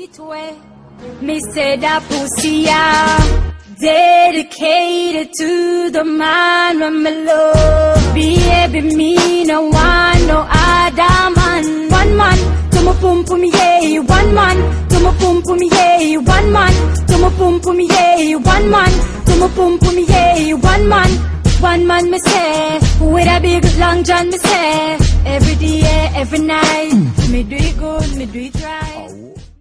sweet way. Me say that pussy dedicated to the man when me love. Baby, me no want no other man. One man to my pum pum yeah. One man to my pum pum yeah. One man to my pum pum yeah. One man to my pum pum yeah. One man me say with a big long john me say every day, every night. Me do it good, me do it right.